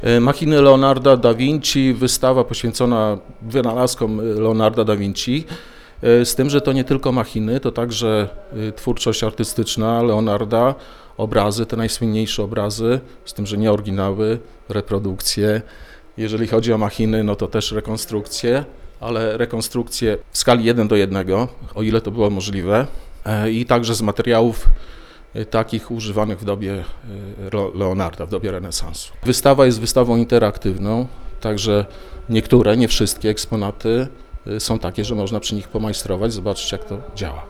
Machiny Leonarda da Vinci, wystawa poświęcona wynalazkom Leonarda da Vinci, z tym, że to nie tylko machiny, to także twórczość artystyczna Leonarda, obrazy, te najsłynniejsze obrazy, z tym, że nie oryginały, reprodukcje. Jeżeli chodzi o machiny, no to też rekonstrukcje, ale rekonstrukcje w skali 1:1, o ile to było możliwe, i także z materiałów takich używanych w dobie Leonarda, w dobie renesansu. Wystawa jest wystawą interaktywną, także niektóre, nie wszystkie eksponaty są takie, że można przy nich pomajstrować, zobaczyć jak to działa.